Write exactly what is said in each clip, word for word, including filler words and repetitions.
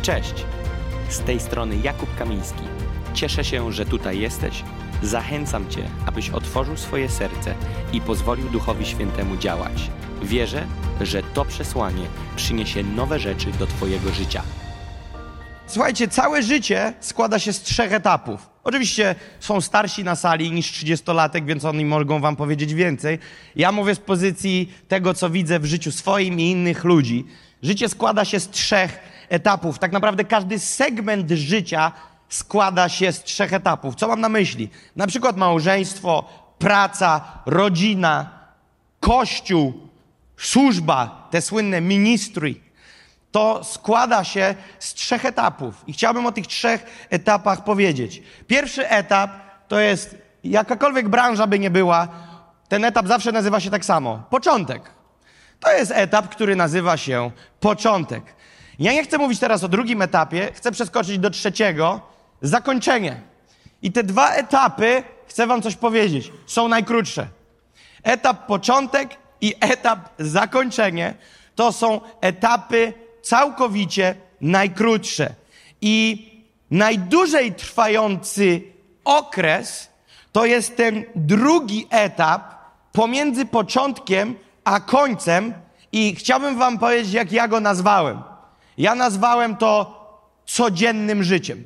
Cześć! Z tej strony Jakub Kamiński. Cieszę się, że tutaj jesteś. Zachęcam Cię, abyś otworzył swoje serce i pozwolił Duchowi Świętemu działać. Wierzę, że to przesłanie przyniesie nowe rzeczy do Twojego życia. Słuchajcie, całe życie składa się z trzech etapów. Oczywiście są starsi na sali niż trzydziestolatek, więc oni mogą wam powiedzieć więcej. Ja mówię z pozycji tego, co widzę w życiu swoim i innych ludzi. Życie składa się z trzech etapów. Tak naprawdę każdy segment życia składa się z trzech etapów. Co mam na myśli? Na przykład małżeństwo, praca, rodzina, kościół, służba, te słynne ministry. To składa się z trzech etapów. I chciałbym o tych trzech etapach powiedzieć. Pierwszy etap to jest, jakakolwiek branża by nie była, ten etap zawsze nazywa się tak samo. Początek. To jest etap, który nazywa się początek. Ja nie chcę mówić teraz o drugim etapie, chcę przeskoczyć do trzeciego, zakończenie. I te dwa etapy, chcę wam coś powiedzieć, są najkrótsze. Etap początek i etap zakończenie to są etapy całkowicie najkrótsze. I najdłużej trwający okres to jest ten drugi etap pomiędzy początkiem a końcem i chciałbym wam powiedzieć, jak ja go nazwałem. Ja nazwałem to codziennym życiem.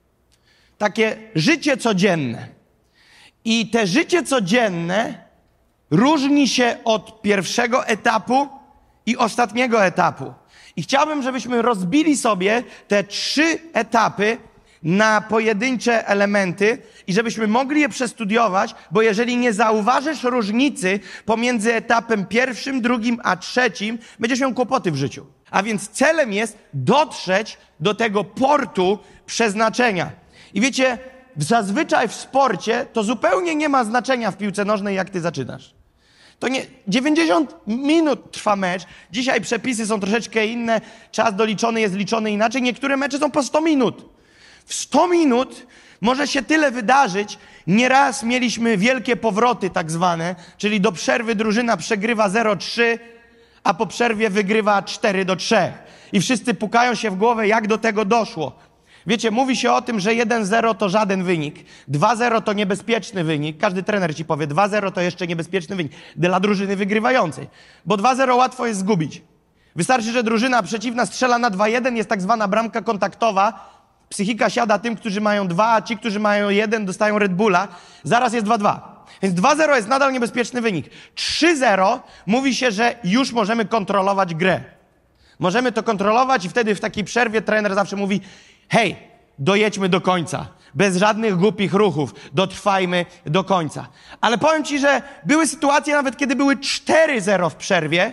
Takie życie codzienne. I te życie codzienne różni się od pierwszego etapu i ostatniego etapu. I chciałbym, żebyśmy rozbili sobie te trzy etapy na pojedyncze elementy i żebyśmy mogli je przestudiować, bo jeżeli nie zauważysz różnicy pomiędzy etapem pierwszym, drugim, a trzecim, będziesz miał kłopoty w życiu. A więc celem jest dotrzeć do tego portu przeznaczenia. I wiecie, zazwyczaj w sporcie to zupełnie nie ma znaczenia w piłce nożnej, jak ty zaczynasz. To nie, dziewięćdziesiąt minut trwa mecz. Dzisiaj przepisy są troszeczkę inne. Czas doliczony jest liczony inaczej. Niektóre mecze są po sto minut. W sto minut może się tyle wydarzyć. Nieraz mieliśmy wielkie powroty tak zwane, czyli do przerwy drużyna przegrywa zero trzy, a po przerwie wygrywa cztery do trzech. I wszyscy pukają się w głowę, jak do tego doszło. Wiecie, mówi się o tym, że jeden zero to żaden wynik, dwa zero to niebezpieczny wynik. Każdy trener ci powie, dwa zero to jeszcze niebezpieczny wynik dla drużyny wygrywającej. Bo dwa zero łatwo jest zgubić. Wystarczy, że drużyna przeciwna strzela na dwa jeden, jest tak zwana bramka kontaktowa. Psychika siada tym, którzy mają dwa, a ci, którzy mają jeden, dostają Red Bulla. Zaraz jest dwa dwa. Więc dwa zero jest nadal niebezpieczny wynik. trzy zero mówi się, że już możemy kontrolować grę. Możemy to kontrolować i wtedy w takiej przerwie trener zawsze mówi: hej, dojedźmy do końca. Bez żadnych głupich ruchów. Dotrwajmy do końca. Ale powiem ci, że były sytuacje nawet, kiedy były cztery zero w przerwie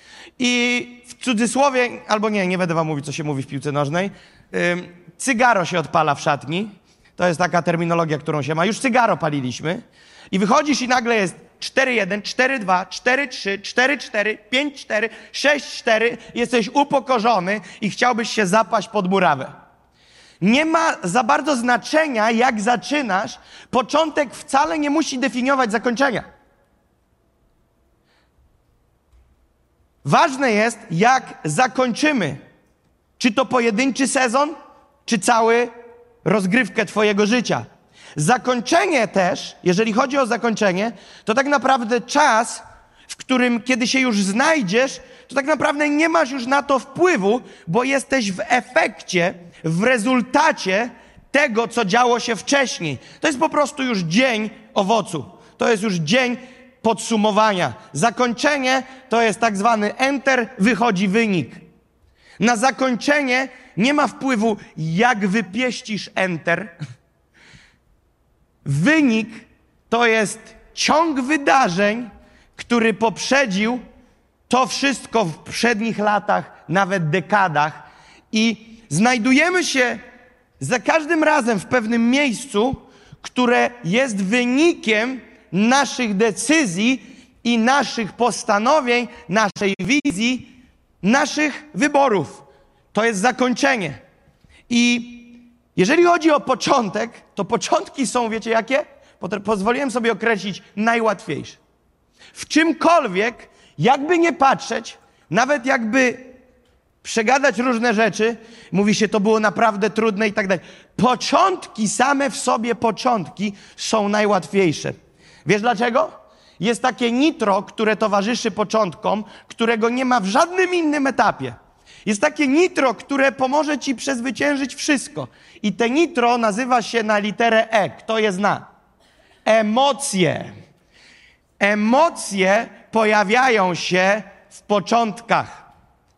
i w cudzysłowie, albo nie, nie będę wam mówić, co się mówi w piłce nożnej, ym, cygaro się odpala w szatni. To jest taka terminologia, którą się ma. Już cygaro paliliśmy. I wychodzisz i nagle jest cztery jeden, cztery dwa, cztery trzy, cztery cztery, pięć cztery, sześć cztery. Jesteś upokorzony i chciałbyś się zapaść pod murawę. Nie ma za bardzo znaczenia, jak zaczynasz. Początek wcale nie musi definiować zakończenia. Ważne jest, jak zakończymy. Czy to pojedynczy sezon, czy cały rozgrywkę twojego życia. Zakończenie też, jeżeli chodzi o zakończenie, to tak naprawdę czas, w którym kiedy się już znajdziesz, to tak naprawdę nie masz już na to wpływu, bo jesteś w efekcie, w rezultacie tego, co działo się wcześniej. To jest po prostu już dzień owocu. To jest już dzień podsumowania. Zakończenie to jest tak zwany enter, wychodzi wynik. Na zakończenie nie ma wpływu, jak wypieścisz enter. Wynik to jest ciąg wydarzeń, który poprzedził to wszystko w poprzednich latach, nawet dekadach. I znajdujemy się za każdym razem w pewnym miejscu, które jest wynikiem naszych decyzji i naszych postanowień, naszej wizji, naszych wyborów. To jest zakończenie. I jeżeli chodzi o początek, to początki są, wiecie jakie? Pozwoliłem sobie określić najłatwiejsze. W czymkolwiek, jakby nie patrzeć, nawet jakby przegadać różne rzeczy. Mówi się, to było naprawdę trudne i tak dalej. Początki, same w sobie początki są najłatwiejsze. Wiesz dlaczego? Jest takie nitro, które towarzyszy początkom, którego nie ma w żadnym innym etapie. Jest takie nitro, które pomoże ci przezwyciężyć wszystko. I te nitro nazywa się na literę E. Kto je zna? Emocje. Emocje pojawiają się w początkach.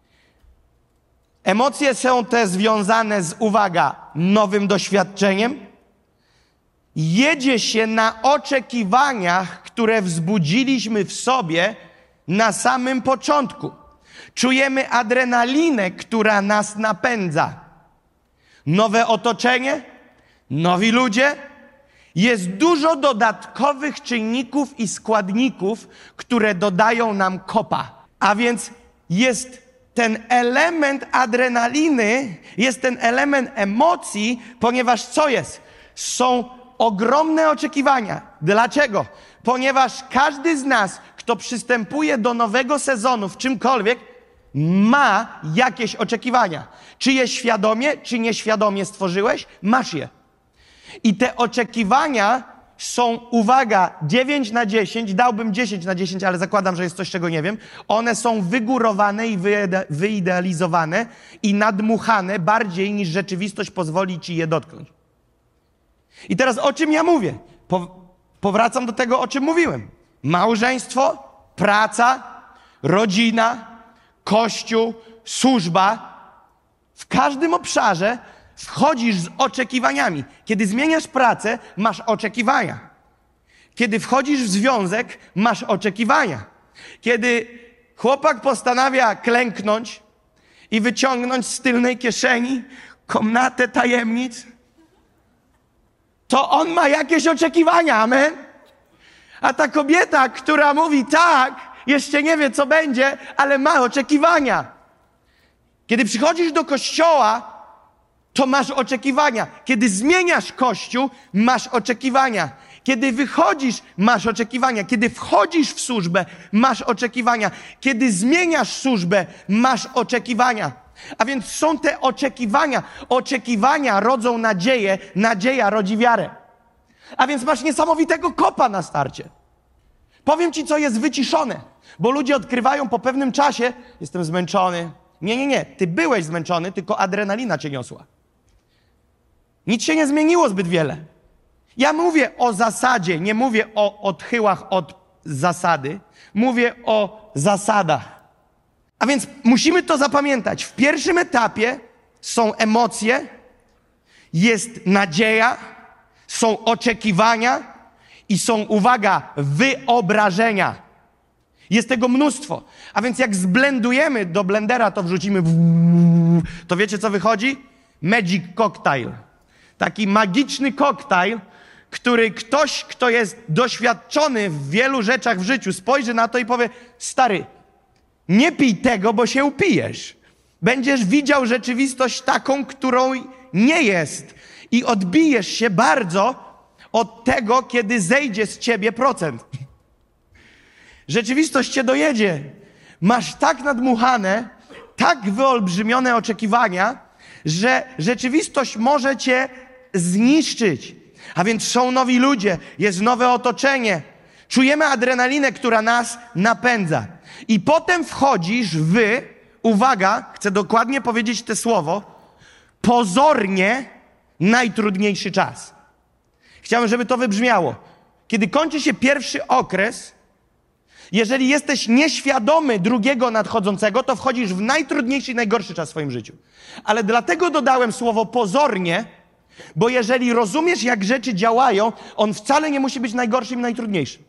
Emocje są te związane z, uwaga, nowym doświadczeniem. Jedzie się na oczekiwaniach, które wzbudziliśmy w sobie na samym początku. Czujemy adrenalinę, która nas napędza. Nowe otoczenie, nowi ludzie. Jest dużo dodatkowych czynników i składników, które dodają nam kopa. A więc jest ten element adrenaliny, jest ten element emocji, ponieważ co jest? Są ogromne oczekiwania. Dlaczego? Ponieważ każdy z nas, kto przystępuje do nowego sezonu w czymkolwiek, ma jakieś oczekiwania. Czy je świadomie, czy nieświadomie stworzyłeś? Masz je. I te oczekiwania są, uwaga, dziewięć na dziesięć, dałbym dziesięć na dziesięć, ale zakładam, że jest coś, czego nie wiem. One są wygórowane i wyidealizowane i nadmuchane bardziej niż rzeczywistość pozwoli ci je dotknąć. I teraz o czym ja mówię? Po, powracam do tego, o czym mówiłem. Małżeństwo, praca, rodzina, kościół, służba. W każdym obszarze wchodzisz z oczekiwaniami. Kiedy zmieniasz pracę, masz oczekiwania. Kiedy wchodzisz w związek, masz oczekiwania. Kiedy chłopak postanawia klęknąć i wyciągnąć z tylnej kieszeni komnatę tajemnic, to on ma jakieś oczekiwania, amen? A ta kobieta, która mówi tak, jeszcze nie wie, co będzie, ale ma oczekiwania. Kiedy przychodzisz do kościoła, to masz oczekiwania. Kiedy zmieniasz kościół, masz oczekiwania. Kiedy wychodzisz, masz oczekiwania. Kiedy wchodzisz w służbę, masz oczekiwania. Kiedy zmieniasz służbę, masz oczekiwania. A więc są te oczekiwania. Oczekiwania rodzą nadzieję, nadzieja rodzi wiarę. A więc masz niesamowitego kopa na starcie. Powiem ci, co jest wyciszone, bo ludzie odkrywają po pewnym czasie, jestem zmęczony. Nie, nie, nie, ty byłeś zmęczony, tylko adrenalina cię niosła. Nic się nie zmieniło zbyt wiele. Ja mówię o zasadzie, nie mówię o odchyłach od zasady, mówię o zasadach. A więc musimy to zapamiętać. W pierwszym etapie są emocje, jest nadzieja, są oczekiwania i są, uwaga, wyobrażenia. Jest tego mnóstwo. A więc jak zblendujemy do blendera, to wrzucimy, to wiecie, co wychodzi? Magic cocktail. Taki magiczny koktajl, który ktoś, kto jest doświadczony w wielu rzeczach w życiu, spojrzy na to i powie, stary, nie pij tego, bo się upijesz. Będziesz widział rzeczywistość taką, którą nie jest. I odbijesz się bardzo od tego, kiedy zejdzie z ciebie procent. Rzeczywistość cię dojedzie. Masz tak nadmuchane, tak wyolbrzymione oczekiwania, że rzeczywistość może cię zniszczyć. A więc są nowi ludzie, jest nowe otoczenie. Czujemy adrenalinę, która nas napędza. I potem wchodzisz w, uwaga, chcę dokładnie powiedzieć to słowo, pozornie najtrudniejszy czas. Chciałem, żeby to wybrzmiało. Kiedy kończy się pierwszy okres, jeżeli jesteś nieświadomy drugiego nadchodzącego, to wchodzisz w najtrudniejszy i najgorszy czas w swoim życiu. Ale dlatego dodałem słowo pozornie, bo jeżeli rozumiesz, jak rzeczy działają, on wcale nie musi być najgorszym i najtrudniejszym.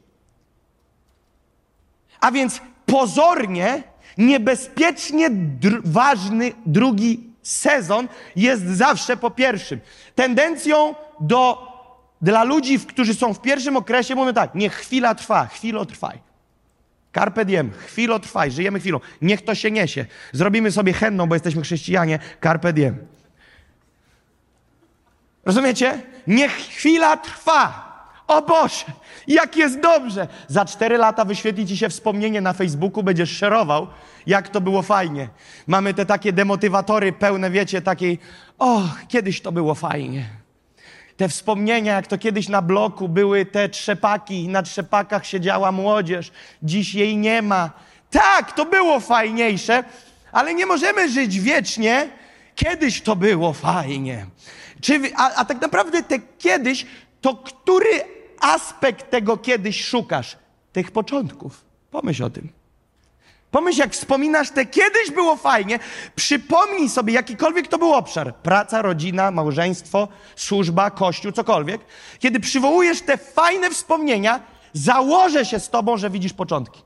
A więc pozornie, niebezpiecznie dr- ważny drugi sezon jest zawsze po pierwszym. Tendencją do, dla ludzi, którzy są w pierwszym okresie, mówią tak, niech chwila trwa, chwilo trwaj. Carpe diem, chwilo trwaj, żyjemy chwilą. Niech to się niesie. Zrobimy sobie henną, bo jesteśmy chrześcijanie, carpe diem. Rozumiecie? Niech chwila trwa. O Boże, jak jest dobrze. Za cztery lata wyświetli ci się wspomnienie na Facebooku, będziesz szerował, jak to było fajnie. Mamy te takie demotywatory pełne, wiecie, takiej, och, kiedyś to było fajnie. Te wspomnienia, jak to kiedyś na bloku były te trzepaki, na trzepakach siedziała młodzież, dziś jej nie ma. Tak, to było fajniejsze, ale nie możemy żyć wiecznie. Kiedyś to było fajnie. Czy, a, a tak naprawdę te kiedyś, to który aspekt tego kiedyś szukasz? Tych początków. Pomyśl o tym. Pomyśl, jak wspominasz te kiedyś było fajnie, przypomnij sobie jakikolwiek to był obszar. Praca, rodzina, małżeństwo, służba, kościół, cokolwiek. Kiedy przywołujesz te fajne wspomnienia, założę się z tobą, że widzisz początki.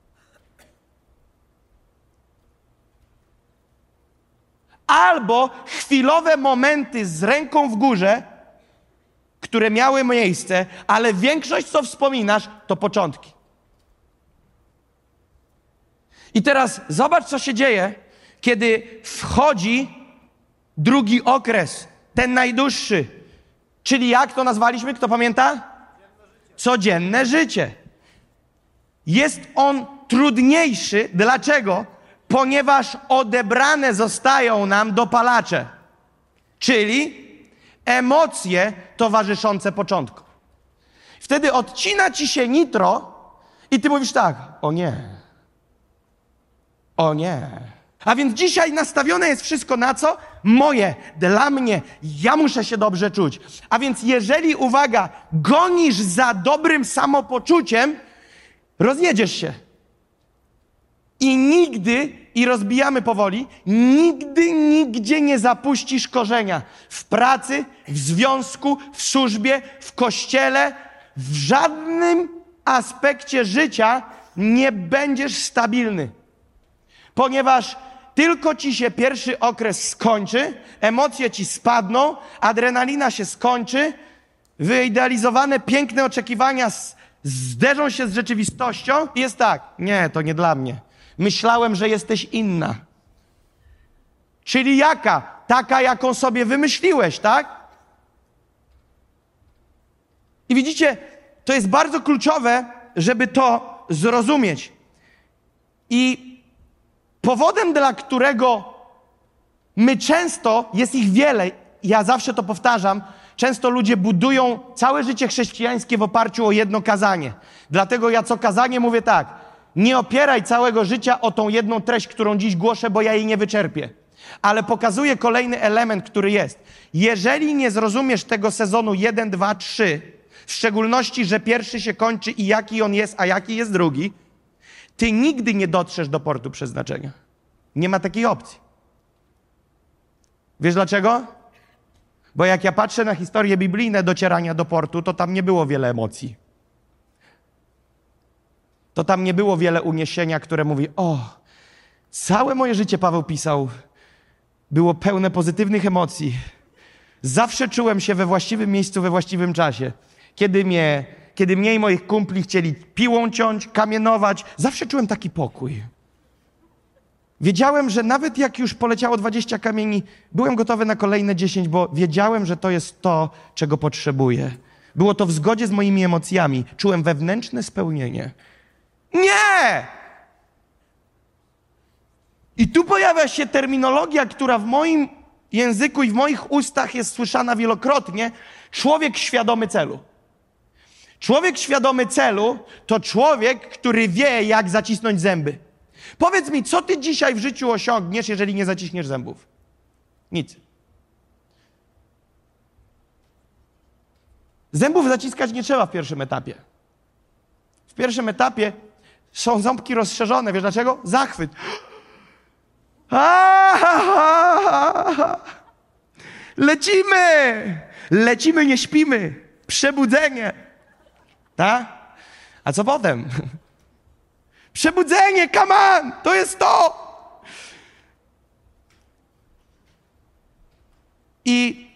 Albo chwilowe momenty z ręką w górze, które miały miejsce, ale większość, co wspominasz, to początki. I teraz zobacz, co się dzieje, kiedy wchodzi drugi okres, ten najdłuższy. Czyli jak to nazwaliśmy? Kto pamięta? Codzienne życie. Jest on trudniejszy. Dlaczego? Ponieważ odebrane zostają nam dopalacze, czyli emocje towarzyszące początku. Wtedy odcina ci się nitro i ty mówisz tak, o nie, o nie. A więc dzisiaj nastawione jest wszystko na co? Moje, dla mnie, ja muszę się dobrze czuć. A więc jeżeli, uwaga, gonisz za dobrym samopoczuciem, rozjedziesz się. I nigdy, i rozbijamy powoli, nigdy, nigdzie nie zapuścisz korzenia. W pracy, w związku, w służbie, w kościele, w żadnym aspekcie życia nie będziesz stabilny. Ponieważ tylko ci się pierwszy okres skończy, emocje ci spadną, adrenalina się skończy, wyidealizowane, piękne oczekiwania zderzą się z rzeczywistością i jest tak, nie, to nie dla mnie. Myślałem, że jesteś inna. Czyli jaka? Taka, jaką sobie wymyśliłeś, tak? I widzicie, to jest bardzo kluczowe, żeby to zrozumieć. I powodem, dla którego my często, jest ich wiele, ja zawsze to powtarzam, często ludzie budują całe życie chrześcijańskie w oparciu o jedno kazanie. Dlatego ja co kazanie mówię tak, nie opieraj całego życia o tą jedną treść, którą dziś głoszę, bo ja jej nie wyczerpię. Ale pokazuję kolejny element, który jest. Jeżeli nie zrozumiesz tego sezonu jeden, dwa, trzy, w szczególności, że pierwszy się kończy i jaki on jest, a jaki jest drugi, ty nigdy nie dotrzesz do portu przeznaczenia. Nie ma takiej opcji. Wiesz dlaczego? Bo jak ja patrzę na historie biblijne docierania do portu, to tam nie było wiele emocji. To tam nie było wiele uniesienia, które mówi, o, całe moje życie, Paweł pisał, było pełne pozytywnych emocji. Zawsze czułem się we właściwym miejscu, we właściwym czasie. Kiedy mnie, kiedy mnie i moich kumpli chcieli piłą ciąć, kamienować, zawsze czułem taki pokój. Wiedziałem, że nawet jak już poleciało dwadzieścia kamieni, byłem gotowy na kolejne dziesięć, bo wiedziałem, że to jest to, czego potrzebuję. Było to w zgodzie z moimi emocjami. Czułem wewnętrzne spełnienie. Nie! I tu pojawia się terminologia, która w moim języku i w moich ustach jest słyszana wielokrotnie. Człowiek świadomy celu. Człowiek świadomy celu to człowiek, który wie, jak zacisnąć zęby. Powiedz mi, co ty dzisiaj w życiu osiągniesz, jeżeli nie zaciśniesz zębów? Nic. Zębów zaciskać nie trzeba w pierwszym etapie. W pierwszym etapie są ząbki rozszerzone. Wiesz dlaczego? Zachwyt. Lecimy! Lecimy, nie śpimy. Przebudzenie. Tak? A co potem? Przebudzenie, come on! To jest to! I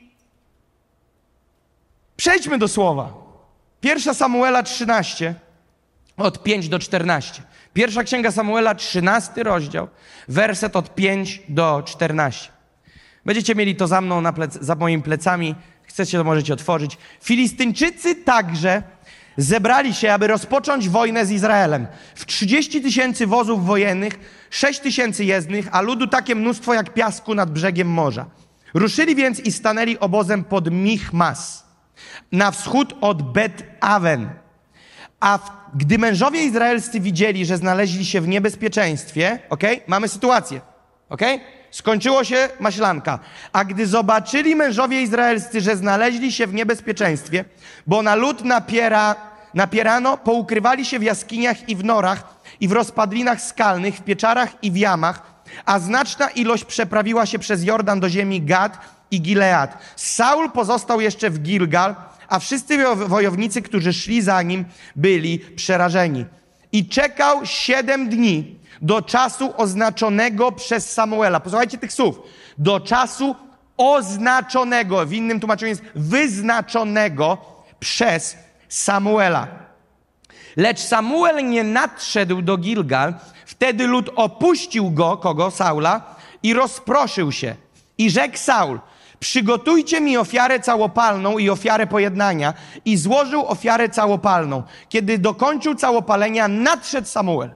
przejdźmy do słowa. Pierwsza Samuela trzynaście, od pięć do czternastu. Pierwsza Księga Samuela, trzynasty rozdział, werset od pięć do czternastu. Będziecie mieli to za mną, na plec- za moimi plecami. Chcecie, to możecie otworzyć. Filistyńczycy także zebrali się, aby rozpocząć wojnę z Izraelem. W trzydzieści tysięcy wozów wojennych, sześć tysięcy jezdnych, a ludu takie mnóstwo jak piasku nad brzegiem morza. Ruszyli więc i stanęli obozem pod Michmas, na wschód od Bet-Awen. A w, gdy mężowie izraelscy widzieli, że znaleźli się w niebezpieczeństwie, okej, okay? Mamy sytuację, okej? Okay? Skończyło się maślanka. A gdy zobaczyli mężowie izraelscy, że znaleźli się w niebezpieczeństwie, bo na lud napiera, napierano, poukrywali się w jaskiniach i w norach i w rozpadlinach skalnych, w pieczarach i w jamach, a znaczna ilość przeprawiła się przez Jordan do ziemi Gad i Gilead. Saul pozostał jeszcze w Gilgal, a wszyscy wojownicy, którzy szli za nim, byli przerażeni. I czekał siedem dni do czasu oznaczonego przez Samuela. Posłuchajcie tych słów. Do czasu oznaczonego, w innym tłumaczeniu jest wyznaczonego przez Samuela. Lecz Samuel nie nadszedł do Gilgal, wtedy lud opuścił go, kogo? Saula, i rozproszył się. I rzekł Saul: przygotujcie mi ofiarę całopalną i ofiarę pojednania. I złożył ofiarę całopalną. Kiedy dokończył całopalenia, nadszedł Samuel.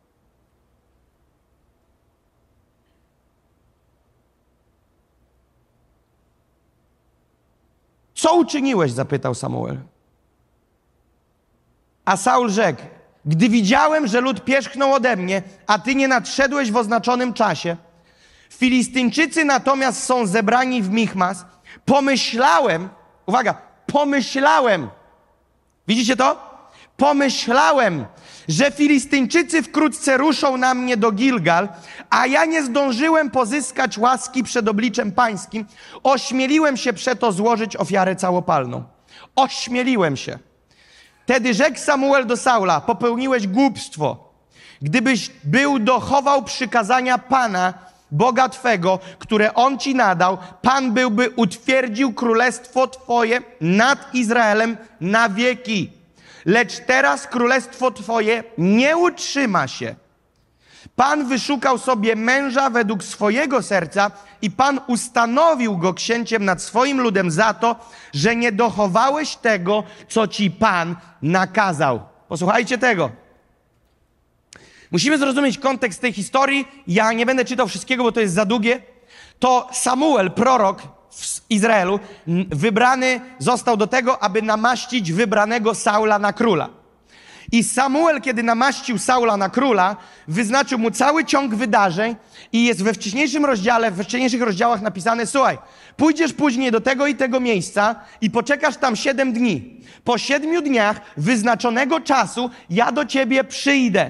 Co uczyniłeś? Zapytał Samuel. A Saul rzekł: gdy widziałem, że lud pierzchnął ode mnie, a ty nie nadszedłeś w oznaczonym czasie, Filistyńczycy natomiast są zebrani w Michmas, pomyślałem, uwaga, pomyślałem, widzicie to? Pomyślałem, że Filistyńczycy wkrótce ruszą na mnie do Gilgal, a ja nie zdążyłem pozyskać łaski przed obliczem pańskim. Ośmieliłem się przeto złożyć ofiarę całopalną. Ośmieliłem się. Wtedy rzekł Samuel do Saula: popełniłeś głupstwo. Gdybyś był dochował przykazania Pana, Boga Twego, które On ci nadał, Pan byłby utwierdził królestwo Twoje nad Izraelem na wieki. Lecz teraz królestwo Twoje nie utrzyma się. Pan wyszukał sobie męża według swojego serca i Pan ustanowił go księciem nad swoim ludem za to, że nie dochowałeś tego, co ci Pan nakazał. Posłuchajcie tego. Musimy zrozumieć kontekst tej historii. Ja nie będę czytał wszystkiego, bo to jest za długie. To Samuel, prorok w Izraelu, wybrany został do tego, aby namaścić wybranego Saula na króla. I Samuel, kiedy namaścił Saula na króla, wyznaczył mu cały ciąg wydarzeń i jest we wcześniejszym rozdziale, we wcześniejszych rozdziałach napisane: słuchaj, pójdziesz później do tego i tego miejsca i poczekasz tam siedem dni. Po siedmiu dniach wyznaczonego czasu ja do ciebie przyjdę.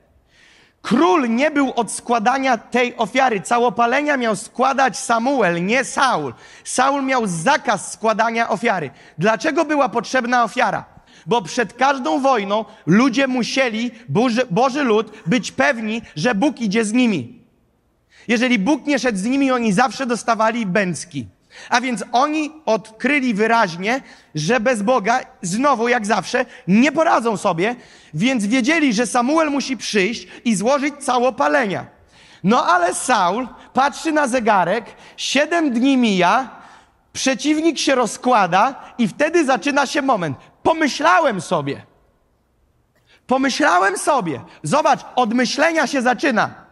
Król nie był od składania tej ofiary. Całopalenia miał składać Samuel, nie Saul. Saul miał zakaz składania ofiary. Dlaczego była potrzebna ofiara? Bo przed każdą wojną ludzie musieli, Boży, Boży lud, być pewni, że Bóg idzie z nimi. Jeżeli Bóg nie szedł z nimi, oni zawsze dostawali bęcki. A więc oni odkryli wyraźnie, że bez Boga, znowu jak zawsze, nie poradzą sobie, więc wiedzieli, że Samuel musi przyjść i złożyć całopalenia. No ale Saul patrzy na zegarek, siedem dni mija, przeciwnik się rozkłada i wtedy zaczyna się moment. Pomyślałem sobie. Pomyślałem sobie. Zobacz, od myślenia się zaczyna.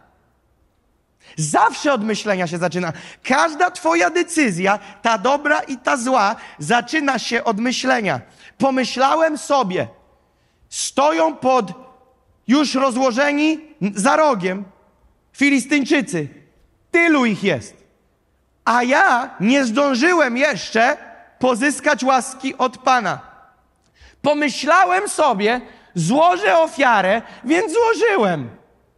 Zawsze od myślenia się zaczyna. Każda twoja decyzja, ta dobra i ta zła, zaczyna się od myślenia. Pomyślałem sobie. Stoją pod już rozłożeni za rogiem Filistyńczycy. Tylu ich jest. A ja nie zdążyłem jeszcze pozyskać łaski od Pana. Pomyślałem sobie, złożę ofiarę, więc złożyłem.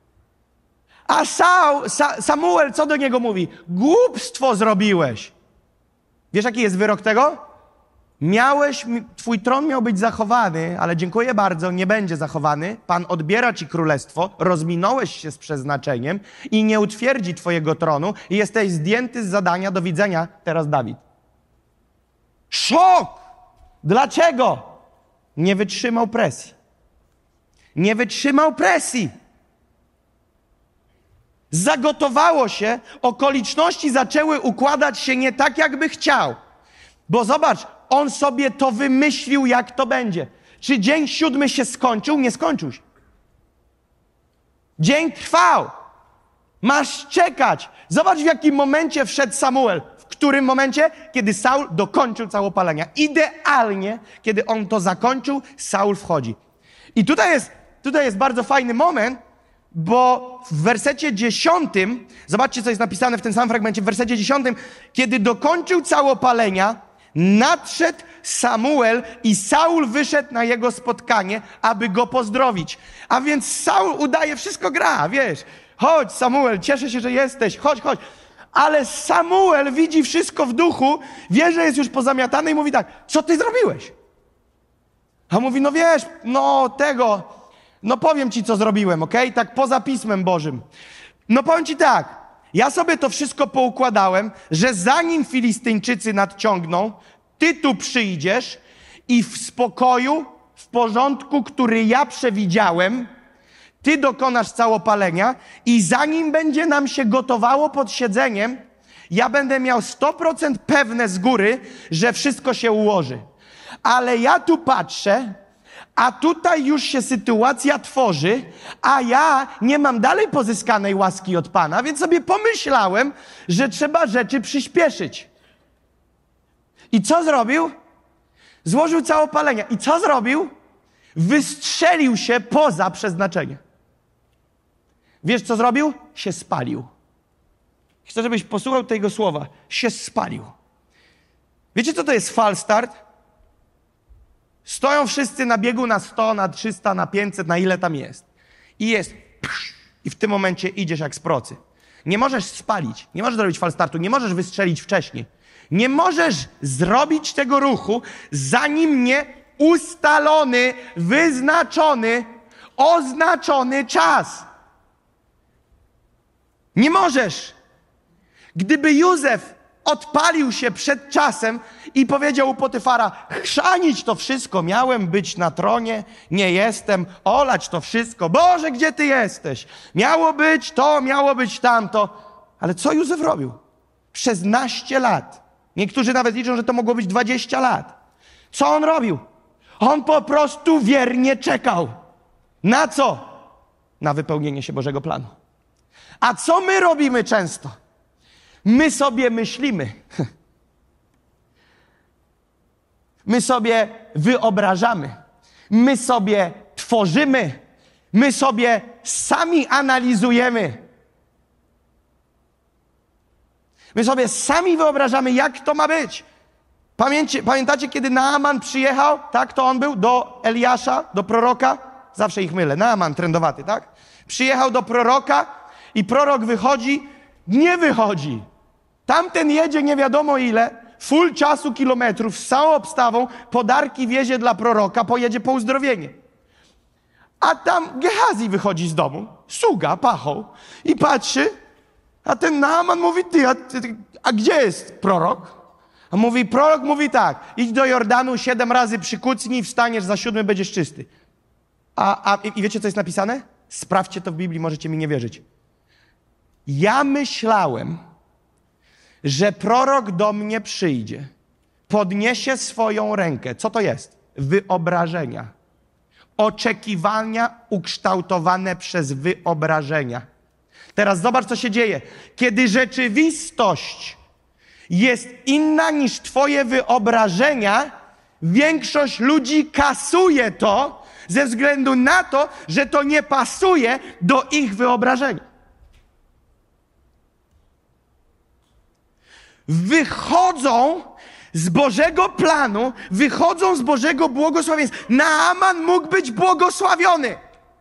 A Saul, Sa, Samuel co do niego mówi? Głupstwo zrobiłeś. Wiesz, jaki jest wyrok tego? Miałeś, twój tron miał być zachowany, ale dziękuję bardzo, nie będzie zachowany. Pan odbiera ci królestwo, rozminąłeś się z przeznaczeniem i nie utwierdzi twojego tronu i jesteś zdjęty z zadania. Do widzenia, teraz Dawid. Szok! Dlaczego? Nie wytrzymał presji. Nie wytrzymał presji. Zagotowało się, okoliczności zaczęły układać się nie tak, jakby chciał. Bo zobacz, on sobie to wymyślił, jak to będzie. Czy dzień siódmy się skończył? Nie skończył się. Dzień trwał. Masz czekać. Zobacz, w jakim momencie wszedł Samuel. W którym momencie? Kiedy Saul dokończył całopalenia. Idealnie, kiedy on to zakończył, Saul wchodzi. I tutaj jest, tutaj jest bardzo fajny moment, bo w wersecie dziesiątym, zobaczcie, co jest napisane w tym samym fragmencie, w wersecie dziesiątym, kiedy dokończył całopalenia, nadszedł Samuel i Saul wyszedł na jego spotkanie, aby go pozdrowić. A więc Saul udaje, wszystko gra, wiesz. Chodź, Samuel, cieszę się, że jesteś, chodź, chodź. Ale Samuel widzi wszystko w duchu, wie, że jest już pozamiatany i mówi tak, co ty zrobiłeś? A mówi, no wiesz, no tego, no powiem ci, co zrobiłem, okej? Okay? Tak poza Pismem Bożym. No powiem ci tak, ja sobie to wszystko poukładałem, że zanim Filistyńczycy nadciągną, ty tu przyjdziesz i w spokoju, w porządku, który ja przewidziałem, ty dokonasz całopalenia i zanim będzie nam się gotowało pod siedzeniem, ja będę miał sto procent pewne z góry, że wszystko się ułoży. Ale ja tu patrzę, a tutaj już się sytuacja tworzy, a ja nie mam dalej pozyskanej łaski od Pana, więc sobie pomyślałem, że trzeba rzeczy przyspieszyć. I co zrobił? Złożył całopalenia. I co zrobił? Wystrzelił się poza przeznaczenie. Wiesz, co zrobił? Się spalił. Chcę, żebyś posłuchał tego słowa. Się spalił. Wiecie, co to jest fal start? Stoją wszyscy na biegu na sto, na trzysta, na pięćset, na ile tam jest. I jest. I w tym momencie idziesz jak z procy. Nie możesz spalić. Nie możesz zrobić fal startu. Nie możesz wystrzelić wcześniej. Nie możesz zrobić tego ruchu, zanim nie ustalony, wyznaczony, oznaczony czas. Nie możesz. Gdyby Józef odpalił się przed czasem i powiedział u Potyfara, chrzanić to wszystko, miałem być na tronie, nie jestem, olać to wszystko, Boże, gdzie Ty jesteś? Miało być to, miało być tamto. Ale co Józef robił? Przez naście lat. Niektórzy nawet liczą, że to mogło być dwadzieścia lat. Co on robił? On po prostu wiernie czekał. Na co? Na wypełnienie się Bożego planu. A co my robimy często? My sobie myślimy. My sobie wyobrażamy. My sobie tworzymy. My sobie sami analizujemy. My sobie sami wyobrażamy, jak to ma być. Pamięcie, pamiętacie, kiedy Naaman przyjechał, tak, to on był, do Eliasza, do proroka? Zawsze ich mylę. Naaman, trendowaty, tak? Przyjechał do proroka i prorok wychodzi, nie wychodzi. Tamten jedzie nie wiadomo ile, full czasu kilometrów, z całą obstawą, podarki wiezie dla proroka, pojedzie po uzdrowienie. A tam Gehazi wychodzi z domu, sługa, pachoł, i patrzy, a ten Naaman mówi, ty, a, ty, a gdzie jest prorok? A mówi, prorok mówi tak, idź do Jordanu, siedem razy przykucnij, wstaniesz, za siódmy będziesz czysty. A, a i wiecie, co jest napisane? Sprawdźcie to w Biblii, możecie mi nie wierzyć. Ja myślałem, że prorok do mnie przyjdzie, podniesie swoją rękę. Co to jest? Wyobrażenia. Oczekiwania ukształtowane przez wyobrażenia. Teraz zobacz, co się dzieje. Kiedy rzeczywistość jest inna niż twoje wyobrażenia, większość ludzi kasuje to ze względu na to, że to nie pasuje do ich wyobrażenia. Wychodzą z Bożego planu, wychodzą z Bożego błogosławieństwa. Naaman mógł być błogosławiony.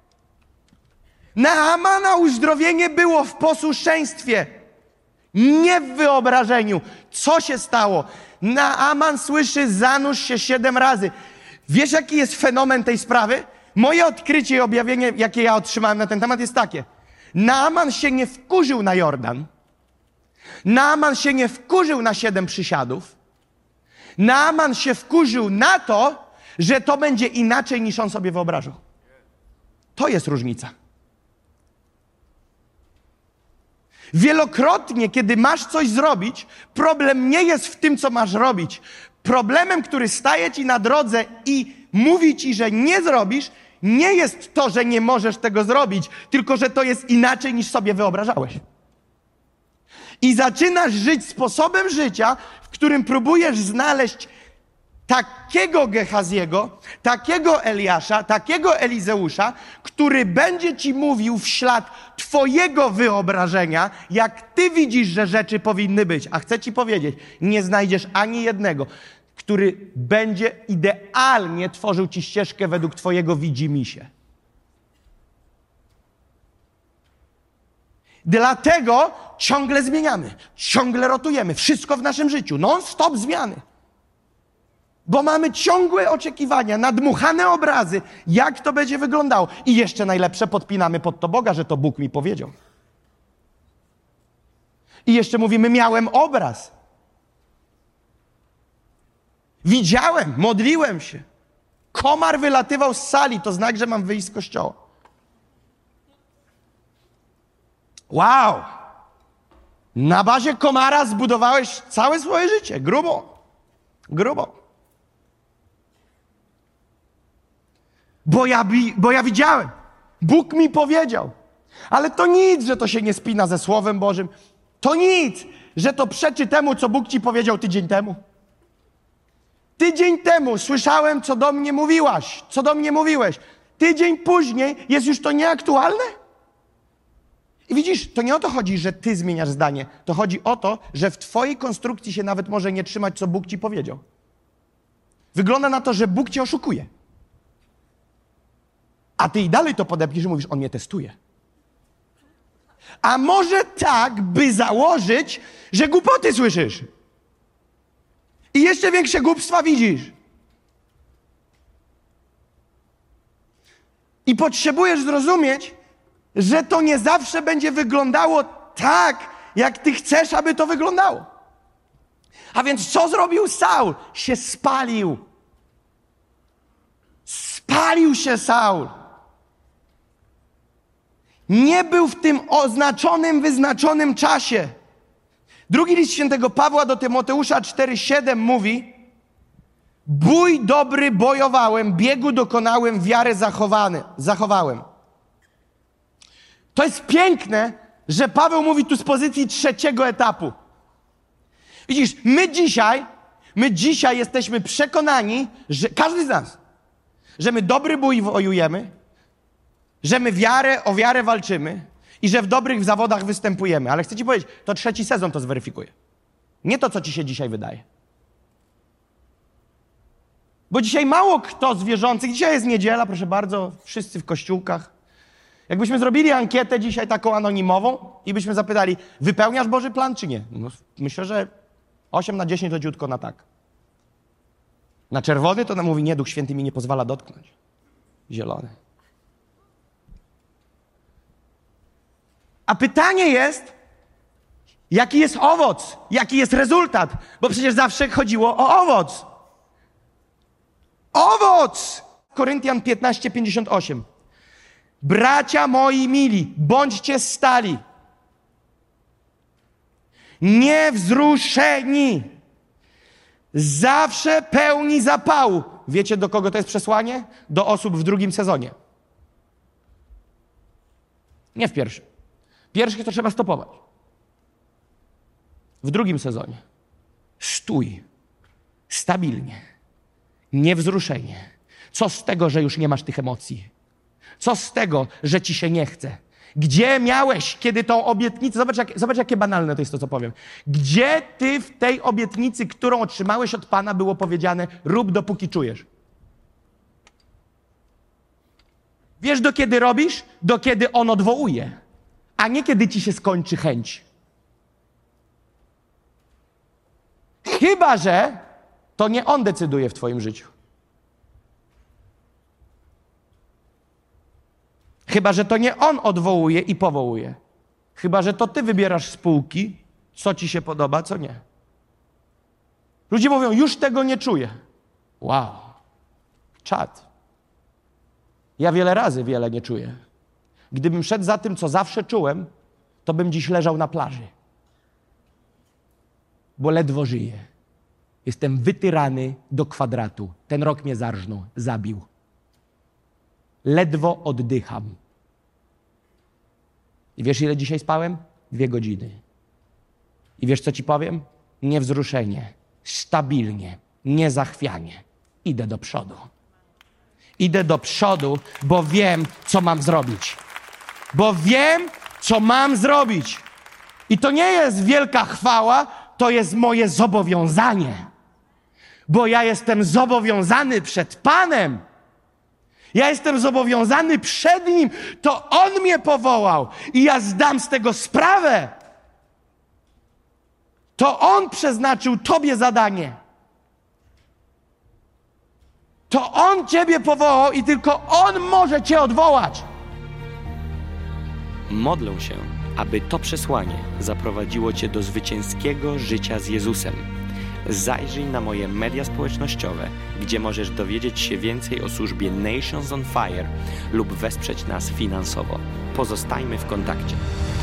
Naamana uzdrowienie było w posłuszeństwie, nie w wyobrażeniu. Co się stało? Naaman słyszy, zanurz się siedem razy. Wiesz, jaki jest fenomen tej sprawy? Moje odkrycie i objawienie, jakie ja otrzymałem na ten temat, jest takie. Naaman się nie wkurzył na Jordan. Naaman się nie wkurzył na siedem przysiadów. Naaman się wkurzył na to, że to będzie inaczej, niż on sobie wyobrażał. To jest różnica. Wielokrotnie, kiedy masz coś zrobić, problem nie jest w tym, co masz robić. Problemem, który staje ci na drodze i mówi ci, że nie zrobisz, nie jest to, że nie możesz tego zrobić, tylko że to jest inaczej, niż sobie wyobrażałeś. I zaczynasz żyć sposobem życia, w którym próbujesz znaleźć takiego Gehaziego, takiego Eliasza, takiego Elizeusza, który będzie ci mówił w ślad twojego wyobrażenia, jak ty widzisz, że rzeczy powinny być. A chcę ci powiedzieć, nie znajdziesz ani jednego, który będzie idealnie tworzył ci ścieżkę według twojego widzimisię. Dlatego ciągle zmieniamy, ciągle rotujemy. Wszystko w naszym życiu, non-stop zmiany. Bo mamy ciągłe oczekiwania, nadmuchane obrazy, jak to będzie wyglądało. I jeszcze najlepsze, podpinamy pod to Boga, że to Bóg mi powiedział. I jeszcze mówimy, miałem obraz. Widziałem, modliłem się. Komar wylatywał z sali, to znak, że mam wyjść z kościoła. Wow! Na bazie komara zbudowałeś całe swoje życie. Grubo. Grubo. Bo ja, bo ja widziałem. Bóg mi powiedział. Ale to nic, że to się nie spina ze Słowem Bożym. To nic, że to przeczy temu, co Bóg ci powiedział tydzień temu. Tydzień temu słyszałem, co do mnie mówiłaś, co do mnie mówiłeś. Tydzień później jest już to nieaktualne? I widzisz, to nie o to chodzi, że ty zmieniasz zdanie. To chodzi o to, że w twojej konstrukcji się nawet może nie trzymać, co Bóg ci powiedział. Wygląda na to, że Bóg cię oszukuje. A ty i dalej to podepniesz i mówisz, on mnie testuje. A może tak, by założyć, że głupoty słyszysz. I jeszcze większe głupstwa widzisz. I potrzebujesz zrozumieć, że to nie zawsze będzie wyglądało tak, jak ty chcesz, aby to wyglądało. A więc co zrobił Saul? Się spalił. Spalił się Saul. Nie był w tym oznaczonym, wyznaczonym czasie. Drugi list świętego Pawła do Tymoteusza cztery siedem mówi: bój dobry bojowałem, biegu dokonałem, wiarę zachowany, zachowałem. To jest piękne, że Paweł mówi tu z pozycji trzeciego etapu. Widzisz, my dzisiaj, my dzisiaj jesteśmy przekonani, że każdy z nas, że my dobry bój wojujemy, że my wiarę, o wiarę walczymy i że w dobrych zawodach występujemy. Ale chcę ci powiedzieć, to trzeci sezon to zweryfikuje. Nie to, co ci się dzisiaj wydaje. Bo dzisiaj mało kto z wierzących, dzisiaj jest niedziela, proszę bardzo, wszyscy w kościółkach. Jakbyśmy zrobili ankietę dzisiaj taką anonimową i byśmy zapytali, wypełniasz Boży plan czy nie? No, myślę, że osiem na dziesięć to dziutko na tak. Na czerwony to nam mówi, nie, Duch Święty mi nie pozwala dotknąć. Zielony. A pytanie jest, jaki jest owoc? Jaki jest rezultat? Bo przecież zawsze chodziło o owoc. Owoc! Koryntian piętnaście pięćdziesiąt osiem. Bracia moi mili, bądźcie stali. Niewzruszeni. Zawsze pełni zapału. Wiecie, do kogo to jest przesłanie? Do osób w drugim sezonie. Nie w pierwszym. Pierwszych to trzeba stopować. W drugim sezonie. Stój. Stabilnie. Niewzruszenie. Co z tego, że już nie masz tych emocji? Co z tego, że ci się nie chce? Gdzie miałeś, kiedy tą obietnicę... Zobacz, jak, zobacz, jakie banalne to jest to, co powiem. Gdzie ty w tej obietnicy, którą otrzymałeś od Pana, było powiedziane, rób dopóki czujesz? Wiesz, do kiedy robisz? Do kiedy On odwołuje. A nie kiedy ci się skończy chęć. Chyba że to nie On decyduje w twoim życiu. Chyba że to nie On odwołuje i powołuje. Chyba że to ty wybierasz spółki, co ci się podoba, co nie. Ludzie mówią, już tego nie czuję. Wow. Czad. Ja wiele razy wiele nie czuję. Gdybym szedł za tym, co zawsze czułem, to bym dziś leżał na plaży. Bo ledwo żyję. Jestem wytyrany do kwadratu. Ten rok mnie zarżnął, zabił. Ledwo oddycham. I wiesz, ile dzisiaj spałem? Dwie godziny. I wiesz, co ci powiem? Niewzruszenie, stabilnie, niezachwianie. Idę do przodu. Idę do przodu, bo wiem, co mam zrobić. Bo wiem, co mam zrobić. I to nie jest wielka chwała, to jest moje zobowiązanie. Bo ja jestem zobowiązany przed Panem. Ja jestem zobowiązany przed Nim. To On mnie powołał i ja zdam z tego sprawę. To On przeznaczył Tobie zadanie. To On Ciebie powołał i tylko On może Cię odwołać. Modlę się, aby to przesłanie zaprowadziło Cię do zwycięskiego życia z Jezusem. Zajrzyj na moje media społecznościowe, gdzie możesz dowiedzieć się więcej o służbie Nations on Fire lub wesprzeć nas finansowo. Pozostajmy w kontakcie.